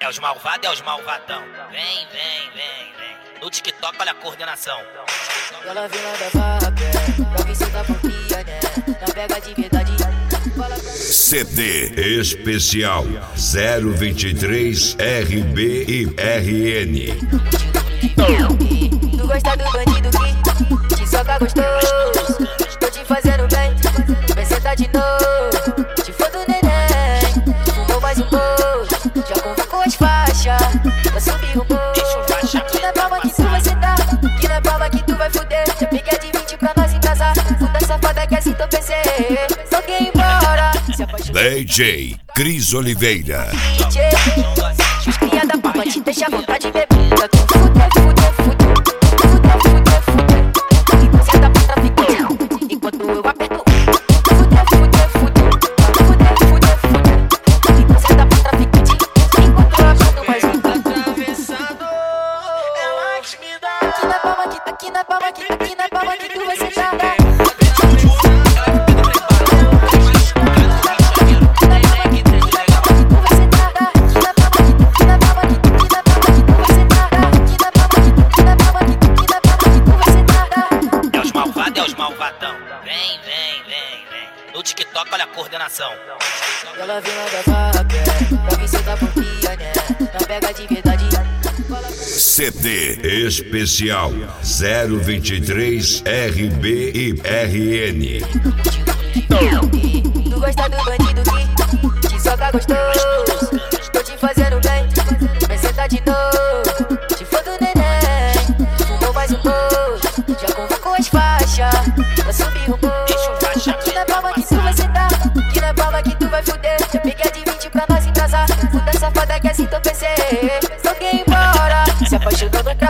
É os malvados, é os malvadão. Vem, vem, vem, vem. No TikTok, olha a coordenação. Ela vem lá da Vaca, pra ver se tá por pia, né? Na pega de verdade. CD especial 023 RB e RN. Tu gosta do bandido que te soca gostoso. Tô te fazendo bem, vai sentar de novo. Te for do neném, fumou mais um pouco. Já convocou as faixas, pra subir o morro. Que na palma que tu vai sentar, que na palma que tu vai fuder. Já peguei de 20 pra nós embrasar. Puta safada que assim tô pensei. Só que ir embora. DJ Cris Oliveira. DJ, os cria da palma te deixa à vontade de beber. Fuder, fuder, fuder. Fuder, fuder, fuder. Senta pra traficante enquanto eu aperto. Fuder, fuder, fuder. Fuder, fuder, fuder. Senta pra traficante enquanto eu aperto mais um. Atravessando, ela que me dá. Aqui na palma, aqui na palma, aqui na palma que tu vai sentar. Vem, vem, vem, vem. No TikTok, olha a coordenação. Ela vem lá da Vaca, pra ver se tá por pia, né? Na pega de verdade. CD especial 023 RB e RN. Tu gosta do bandido que te soca gostoso. Tô te fazendo bem, vai sentar de novo. Te for do neném, fumou mais um pouco. Já convocou as faixas, pra subir o morro. Que na palma que tu vai sentar, que na palma que tu vai fuder. Já peguei de 20 pra nós embrasar. Puta safada que assim tô pensei. Só que ir embora, se apaixonou no